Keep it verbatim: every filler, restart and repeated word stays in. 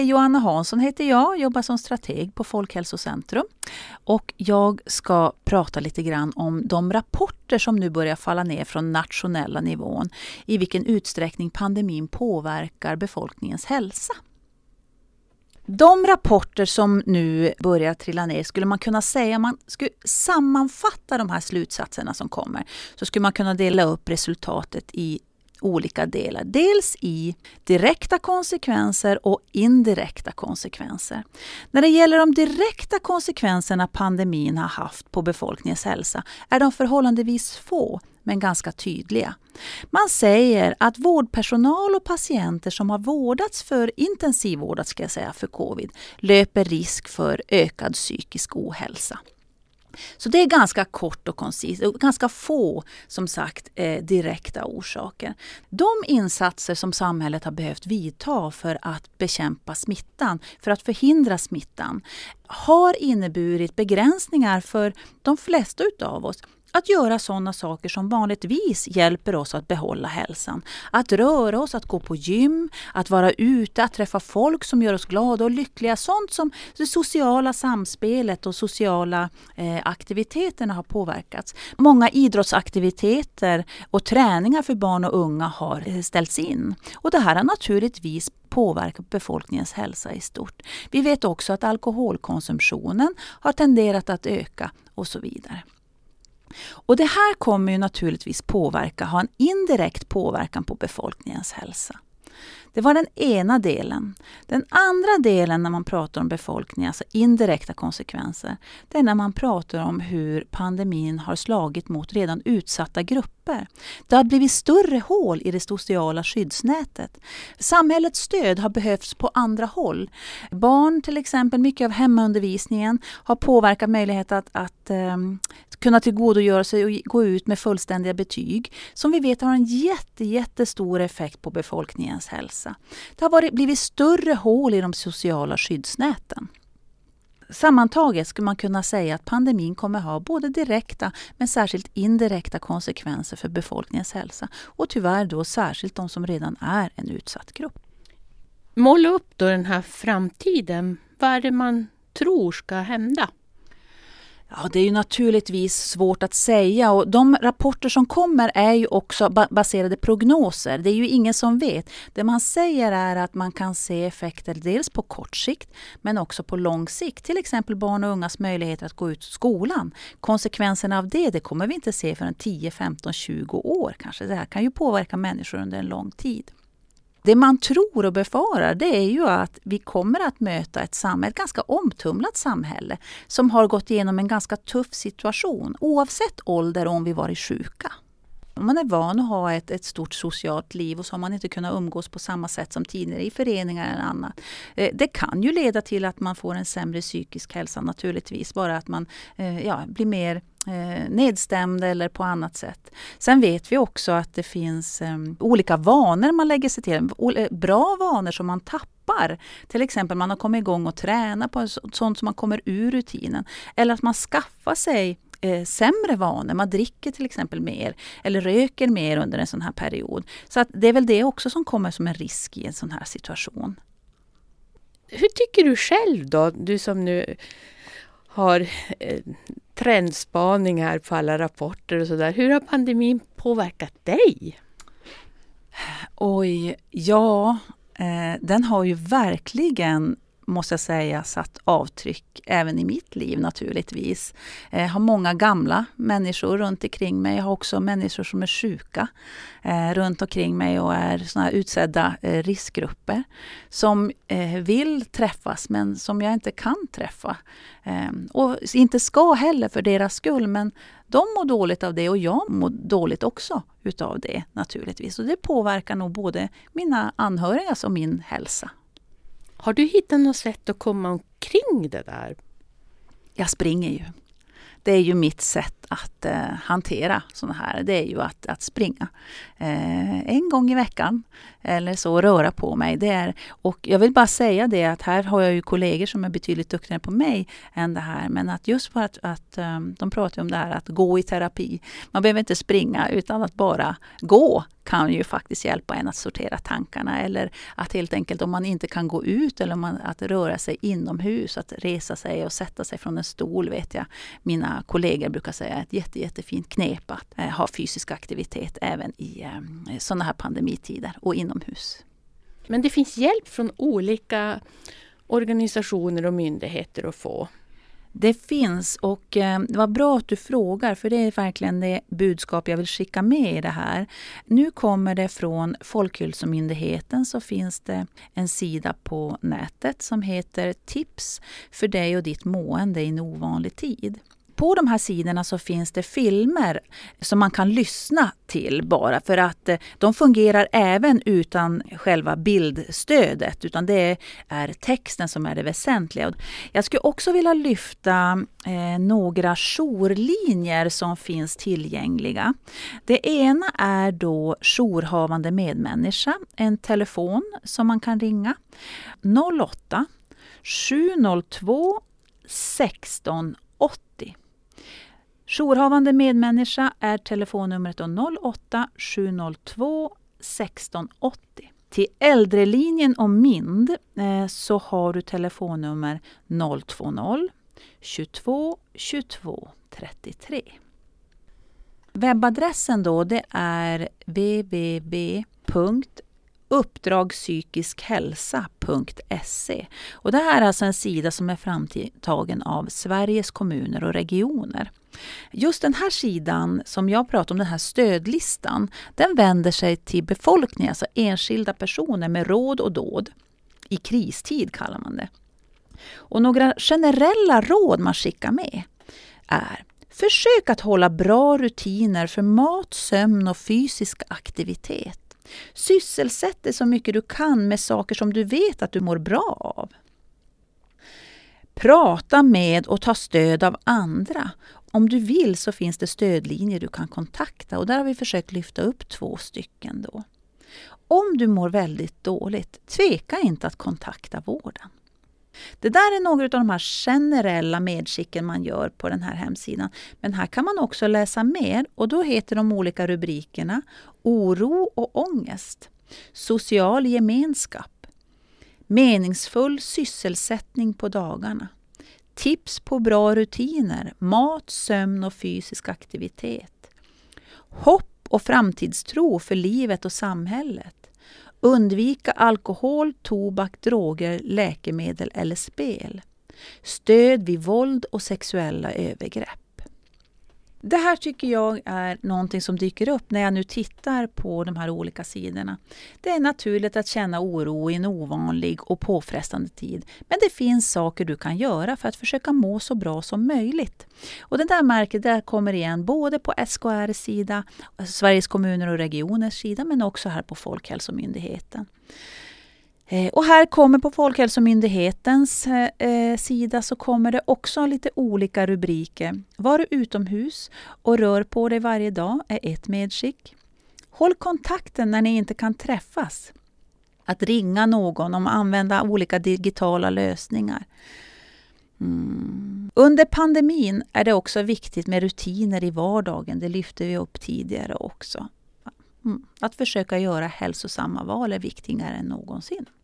Johanna Hansson heter jag, jobbar som strateg på Folkhälsocentrum och jag ska prata lite grann om de rapporter som nu börjar falla ner från nationella nivån, i vilken utsträckning pandemin påverkar befolkningens hälsa. De rapporter som nu börjar trilla ner skulle man kunna säga, man skulle sammanfatta de här slutsatserna som kommer, så skulle man kunna dela upp resultatet i olika delar. Dels i direkta konsekvenser och indirekta konsekvenser. När det gäller de direkta konsekvenserna pandemin har haft på befolkningens hälsa är de förhållandevis få, men ganska tydliga. Man säger att vårdpersonal och patienter som har vårdats för intensivvårdat ska jag säga, för covid löper risk för ökad psykisk ohälsa. Så det är ganska kort och koncist och ganska få, som sagt, eh, direkta orsaker. De insatser som samhället har behövt vidta för att bekämpa smittan, för att förhindra smittan, har inneburit begränsningar för de flesta utav oss. Att göra sådana saker som vanligtvis hjälper oss att behålla hälsan. Att röra oss, att gå på gym, att vara ute, att träffa folk som gör oss glada och lyckliga. Sånt som det sociala samspelet och sociala eh, aktiviteterna har påverkats. Många idrottsaktiviteter och träningar för barn och unga har eh, ställts in. Och det här har naturligtvis påverkat befolkningens hälsa i stort. Vi vet också att alkoholkonsumtionen har tenderat att öka och så vidare. Och det här kommer ju naturligtvis påverka, ha en indirekt påverkan på befolkningens hälsa. Det var den ena delen. Den andra delen när man pratar om befolkningen, alltså indirekta konsekvenser, det är när man pratar om hur pandemin har slagit mot redan utsatta grupper. Det har blivit större hål i det sociala skyddsnätet. Samhällets stöd har behövts på andra håll. Barn till exempel, mycket av hemundervisningen har påverkat möjlighet att, att um, kunna tillgodogöra sig och gå ut med fullständiga betyg, som vi vet har en jätte, jättestor effekt på befolkningens hälsa. Det har varit, blivit större hål i de sociala skyddsnäten. Sammantaget skulle man kunna säga att pandemin kommer ha både direkta men särskilt indirekta konsekvenser för befolkningens hälsa, och tyvärr då särskilt de som redan är en utsatt grupp. Måla upp då den här framtiden. Vad är det man tror ska hända? Ja, det är ju naturligtvis svårt att säga, och de rapporter som kommer är ju också baserade prognoser. Det är ju ingen som vet. Det man säger är att man kan se effekter dels på kort sikt men också på lång sikt. Till exempel barn och ungas möjligheter att gå ut skolan. Konsekvenserna av det, det kommer vi inte se förrän tio, femton, tjugo år kanske. Det här kan ju påverka människor under en lång tid. Det man tror och befarar, det är ju att vi kommer att möta ett samhälle, ett ganska omtumlat samhälle som har gått igenom en ganska tuff situation oavsett ålder om vi varit sjuka. Om man är van att ha ett, ett stort socialt liv och så har man inte kunnat umgås på samma sätt som tidigare i föreningar eller annat. Det kan ju leda till att man får en sämre psykisk hälsa naturligtvis, bara att man ja, blir mer nedstämd eller på annat sätt. Sen vet vi också att det finns um, olika vanor man lägger sig till. Bra vanor som man tappar. Till exempel man har kommit igång och träna på sånt som man kommer ur rutinen. Eller att man skaffar sig eh, sämre vanor. Man dricker till exempel mer eller röker mer under en sån här period. Så att det är väl det också som kommer som en risk i en sån här situation. Hur tycker du själv då? Du som nu har eh, trendspaningar på alla rapporter och sådär. Hur har pandemin påverkat dig? Oj, ja, eh, den har ju verkligen, måste jag säga, satt avtryck även i mitt liv naturligtvis. Jag har många gamla människor runt omkring mig. Jag har också människor som är sjuka eh, runt omkring mig och är såna här utsedda eh, riskgrupper som eh, vill träffas men som jag inte kan träffa. Eh, och inte ska heller för deras skull, men de mår dåligt av det och jag mår dåligt också utav det naturligtvis. Och det påverkar nog både mina anhöriga och min hälsa. Har du hittat något sätt att komma omkring det där? Jag springer ju. Det är ju mitt sätt att eh, hantera såna här. Det är ju att, att springa. Eh, en gång i veckan. Eller så röra på mig. Det är, och jag vill bara säga det att här har jag ju kollegor som är betydligt duktigare på mig än det här. Men att just för att, att um, de pratar om det här att gå i terapi. Man behöver inte springa utan att bara gå kan ju faktiskt hjälpa en att sortera tankarna, eller att helt enkelt om man inte kan gå ut eller man, att röra sig inomhus, att resa sig och sätta sig från en stol, vet jag. Mina kollegor brukar säga ett jätte, jättefint knep att eh, ha fysisk aktivitet även i eh, sådana här pandemitider och inomhus. Men det finns hjälp från olika organisationer och myndigheter att få. Det finns, och eh, det var bra att du frågar, för det är verkligen det budskap jag vill skicka med i det här. Nu kommer det från Folkhälsomyndigheten, så finns det en sida på nätet som heter Tips för dig och ditt mående i en ovanlig tid. På de här sidorna så finns det filmer som man kan lyssna till bara, för att de fungerar även utan själva bildstödet, utan det är texten som är det väsentliga. Jag skulle också vilja lyfta eh, några jourlinjer som finns tillgängliga. Det ena är då jourhavande medmänniska, en telefon som man kan ringa. noll åtta sju noll två sexton åttio. Jourhavande medmänniska är telefonnumret noll åtta sju noll två sexton åttio. Till äldrelinjen och Mind eh, så har du telefonnummer noll två noll tjugotvå tjugotvå trettiotre. Webbadressen då, det är w w w punkt uppdragpsykiskhälsa punkt se. Och det här är alltså en sida som är framtagen av Sveriges kommuner och regioner. Just den här sidan som jag pratar om, den här stödlistan, den vänder sig till befolkningen, alltså enskilda personer med råd och dåd. I kristid kallar man det. Och några generella råd man skickar med är: försök att hålla bra rutiner för mat, sömn och fysisk aktivitet. Sysselsätt dig så mycket du kan med saker som du vet att du mår bra av. Prata med och ta stöd av andra. Om du vill så finns det stödlinjer du kan kontakta, och där har vi försökt lyfta upp två stycken då. Om du mår väldigt dåligt, tveka inte att kontakta vården. Det där är några av de här generella medskicken man gör på den här hemsidan. Men här kan man också läsa mer, och då heter de olika rubrikerna oro och ångest, social gemenskap, meningsfull sysselsättning på dagarna, tips på bra rutiner, mat, sömn och fysisk aktivitet, hopp och framtidstro för livet och samhället. Undvika alkohol, tobak, droger, läkemedel eller spel. Stöd vid våld och sexuella övergrepp. Det här tycker jag är någonting som dyker upp när jag nu tittar på de här olika sidorna. Det är naturligt att känna oro i en ovanlig och påfrestande tid. Men det finns saker du kan göra för att försöka må så bra som möjligt. Och den där märket där kommer igen både på S K R:s sida, Sveriges kommuner och regioners sida, men också här på Folkhälsomyndigheten. Och här kommer på Folkhälsomyndighetens eh, sida så kommer det också lite olika rubriker. Var du utomhus och rör på dig varje dag är ett medskick. Håll kontakten när ni inte kan träffas. Att ringa någon, om att använda olika digitala lösningar. Mm. Under pandemin är det också viktigt med rutiner i vardagen. Det lyfte vi upp tidigare också. Mm. Att försöka göra hälsosamma val är viktigare än någonsin.